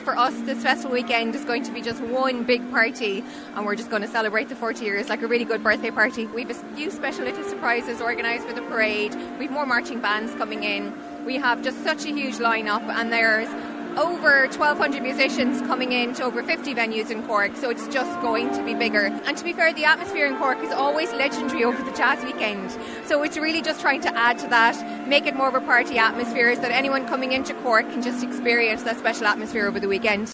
for us, this festival weekend is going to be just one big party, and we're just going to celebrate the 40 years like a really good birthday party. We have a few special little surprises organised for the parade. We have more marching bands coming in. We have just such a huge lineup, and there's over 1,200 musicians coming in to over 50 venues in Cork, so it's just going to be bigger. And to be fair, the atmosphere in Cork is always legendary over the jazz weekend, so it's really just trying to add to that, make it more of a party atmosphere, so that anyone coming into Cork can just experience that special atmosphere over the weekend.